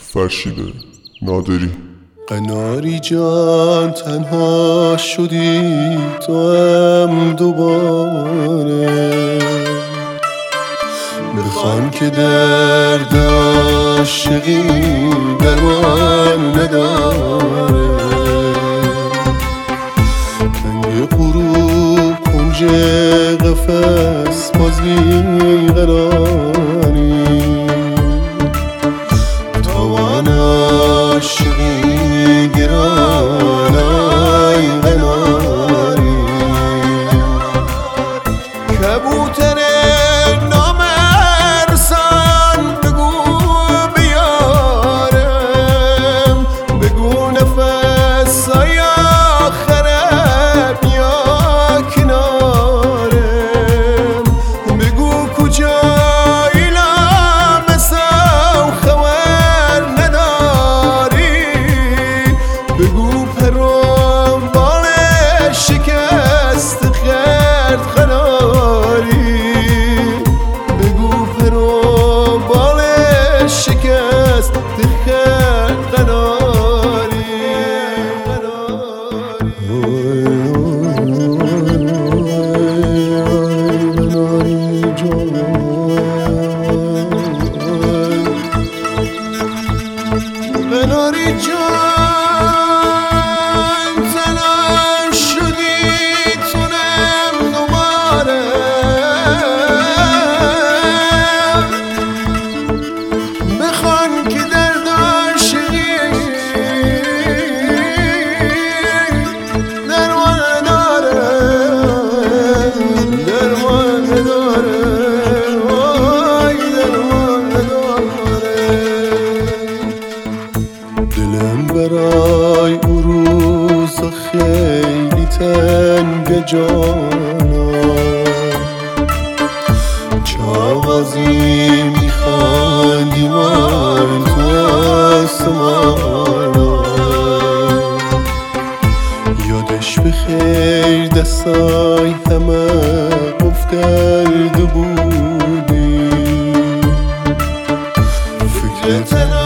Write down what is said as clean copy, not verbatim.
فرشید نادری. قناری جان تنها شدی تو هم دوباره، بخوان که درد عاشقی درمان نداره. تنگ غروب کنج قفس باز بیقراری، تاوان عاشقی گرانای قناری. کبوتر نامرسان بگو بیارم، بگو نفسای آخرم یا کنارم، بگو کجایی لامسا و خبر نداری، بگو پرم بال شکست خرد قراری، بگو پرم بال شکست خرد قراری. قناری جان تنها شدی تو هم دوباره، بخوان که درد عاشقی درمان نداره، درمان نداره، وای درمان نداره. دلم برای او روزا خیلی تنگ جانم، چه آوازی میخواندی من تو آسمانا. یادش بخیر دستای همه قفل کرده بودی، فکر